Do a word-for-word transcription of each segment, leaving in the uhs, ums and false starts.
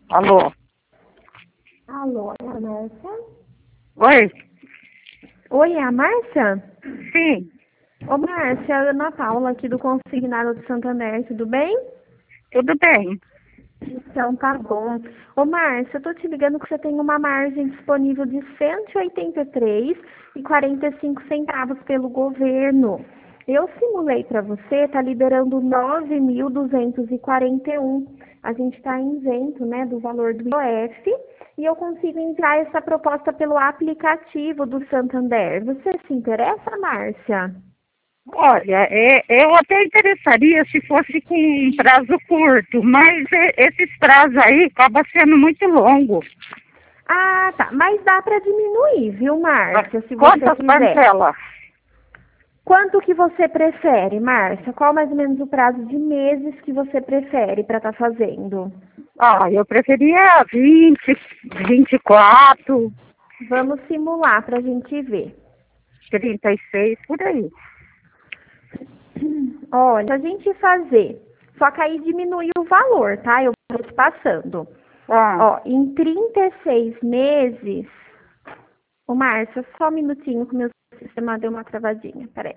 Alô? Alô, é a Márcia? Oi? Oi, é a Márcia? Sim, Ô, Márcia, é a Ana Paula aqui do Consignado de Santander, tudo bem? tudo bem. Então, tá bom. Ô, Márcia, eu tô te ligando que você tem uma margem disponível de cento e oitenta e três reais e quarenta e cinco centavos pelo governo. Eu simulei para você, tá liberando nove mil duzentos e quarenta e um. A gente está isento, né, do valor do I O F e eu consigo enviar essa proposta pelo aplicativo do Santander. Você se interessa, Márcia? Olha, é, eu até interessaria se fosse com um prazo curto, mas é, esses prazos aí acabam sendo muito longos. Ah, tá. Mas dá para diminuir, viu, Márcia, se você Quantas quiser. parcelas? Quanto que você prefere, Márcia? Qual mais ou menos o prazo de meses que você prefere para estar fazendo? Ah, eu preferia vinte, vinte e quatro, Vamos simular para a gente ver. trinta e seis, por aí. Olha, se a gente fazer, só que aí diminui o valor, tá? Eu vou te passando. Ah, Ó, em trinta e seis meses... Ô, Márcia, só um minutinho que o meu sistema deu uma travadinha. Peraí.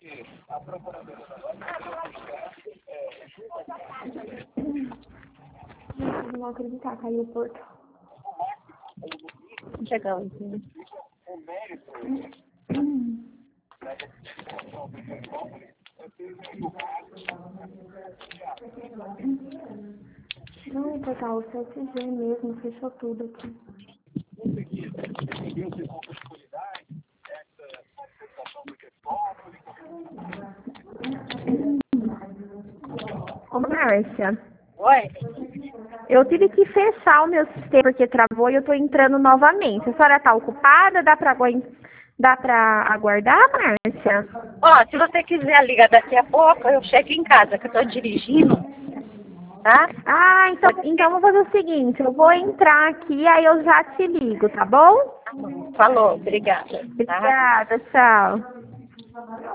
Não vou acreditar, caiu o portão. chegando. Não, total, o sete G mesmo, fechou tudo aqui. Ô, Márcia, Oi? eu tive que fechar o meu sistema porque travou e eu tô entrando novamente. A senhora tá ocupada? Dá pra, aguen- Dá pra aguardar, Márcia? Ó, se você quiser ligar daqui a pouco, eu chego em casa, que eu tô dirigindo, tá? Ah, então, então eu vou fazer o seguinte, eu vou entrar aqui, aí eu já te ligo, tá bom? Falou, obrigada. Tá? Obrigada, tchau.